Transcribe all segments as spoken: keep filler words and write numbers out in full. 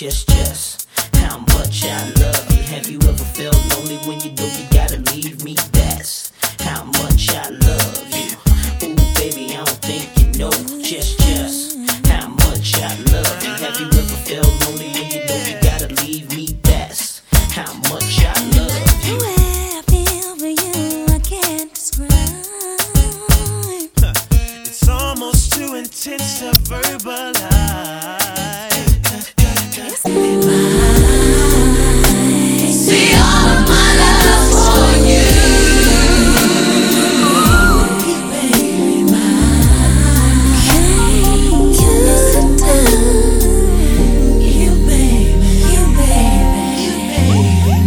just, just how much I love you. Have you ever felt lonely when you know you gotta leave me? That's how much I love you. Ooh, baby, I don't think you know just, just how much I love you. Have you ever felt lonely when you know you gotta leave me? That's how much I love you. The way I feel for you, I can't describe. It's almost too intense to verbalize. See all of my love for you. Baby, can't you sit down? You baby, you baby, you baby,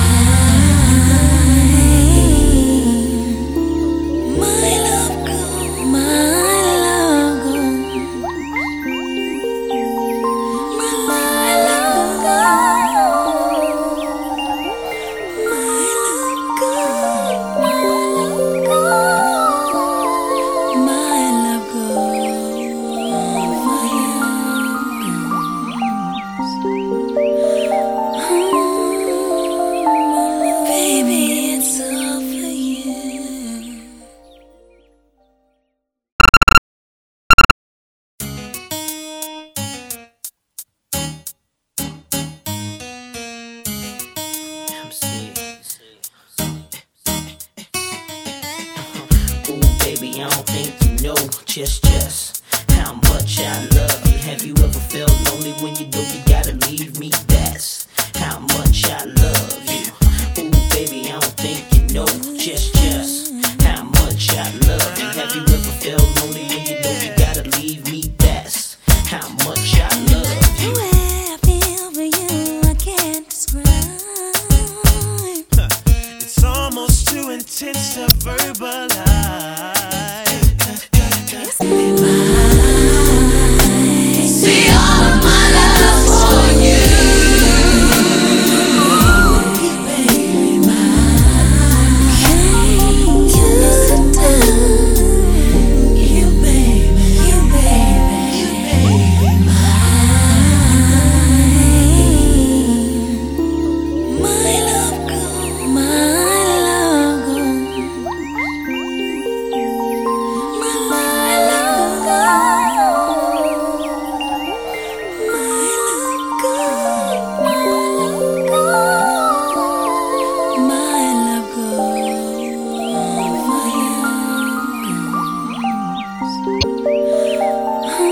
mine. My love go, my love go. My love go. My love goes for you. Baby, it's all for you. I'm serious. Ooh, baby, I don't think you know just, just how much I love you. Have you ever felt lonely when you know you gotta leave me? That's how much I love you. Ooh, baby, I don't think you know just, just how much I love you. Have you ever felt lonely when you know you gotta leave me? That's how much I love The you. way I feel for you, I can't describe. It's almost too intense to verbalize.